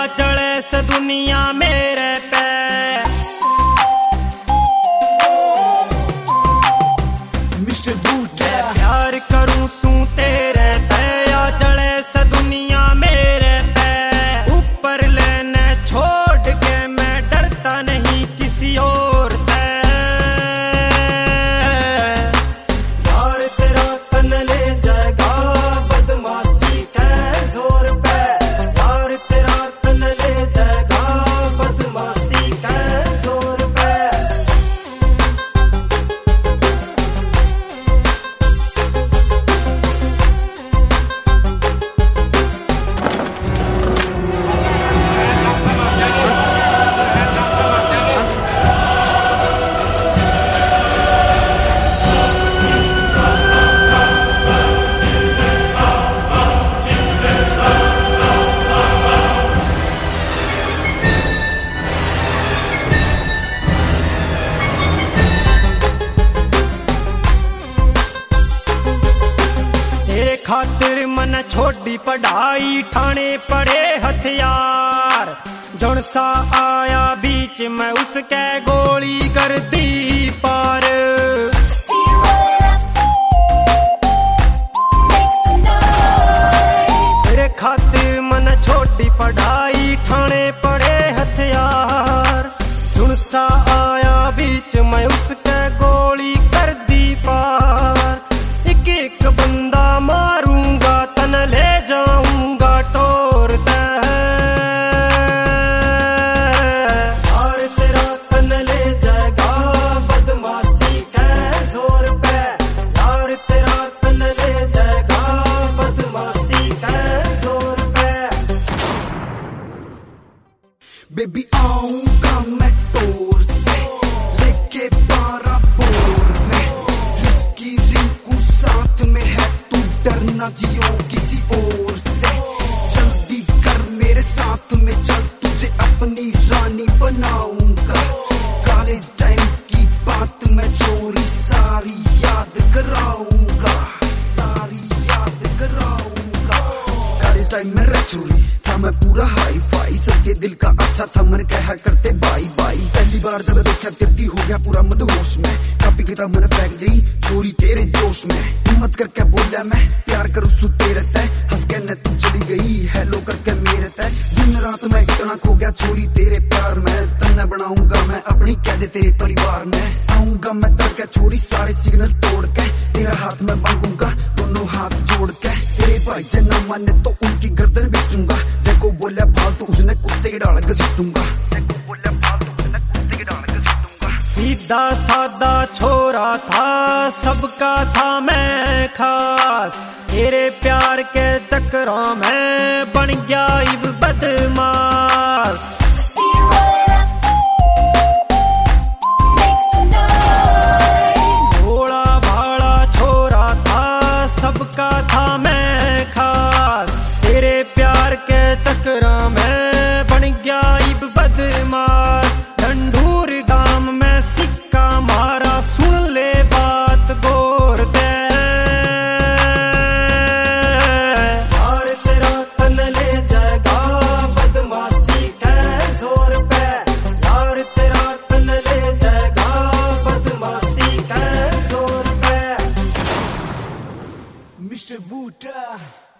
जले से दुनिया मेरे पे। मिस्टर बूटा प्यार करूं सू तेरे पे या जले से दुनिया मेरे पे। ऊपर लेने छोड़ के मैं डरता नहीं किसी और से। यार तेरा तन ले जाएगा बदमाशी के जोर पे। यार तेरा तन ले जाएगा बदमाशी के जोर पे। खातिर मन छोड़ी पढ़ाई ठाणे पड़े हथियार। जौन सा आया बीच में उसके गोली कर दी पार। तेरे खातिर मन छोड़ी पढ़ाई ठाणे पड़े हथियार। जौन सा आया बीच में उसके गोली कर दी पार। एक एक बंदा मारूंगा तन ले जाऊंगा टोर दे। यार तेरा तन ले जाएगा बदमाशी के जोर पे। यार तेरा तन ले जाएगा बदमाशी के जोर पे। बेबी आऊंगा मैं टोर से लेके 12 बोर में। इसकी रिंकू साथ में है तू डरना जियो किसी और से। जल्दी कर मेरे साथ में चल तुझे अपनी रानी बनाऊंगा। कॉलेज टाइम की बात मैं चोरी सारी याद कराऊंगा। सारी याद कराऊंगा। कॉलेज टाइम में रह चोरी था मैं पूरा हाई फाई। सबके दिल का अच्छा था मन कहा करते बाई बाई। पहली बार जब देखा तिरती हो गया पूरा मदहोश में। कापी किताब मैंने फेंक दी चोरी तेरे जोश में। हिम्मत करके बोला मैं प्यार करूँ सू तेरे तय। हंस के न तू चली गई हेलो करके मेरे तय। दिन रात मैं इतना खो गया चोरी तेरे प्यार में। तन्ने बनाऊंगा मैं अपनी कैद तेरे परिवार में। आऊंगा मैं तड़के चोरी सारे सिग्नल तोड़ के। तेरा हाथ में मांगूंगा दोनों हाथ जोड़ के। तेरे भाई जे ना माने तो उनकी गर्दन बेचूंगा। जैको बोला फालतू उसने कुत्ते की डाल घसीटूंगा। जैको बोला फालतू उसने कुत्ते की डाल घसीटूंगा। सीधा सादा छोरा था सबका था मैं खास। तेरे प्यार के चक्करों में बन गया इब बदमाश। भोला भाला छोरा था सबका था मैं खास। तेरे प्यार के चक्करों में बन गया इब बदमाश। ढंढूर गांव में सिक्का मारा सुन ले बात गौर दे। यार तेरा तन ले जाएगा बदमाशी के जोर पे। यार तेरा तन ले जाएगा बदमाशी के जोर पे। मिस्टर बूटा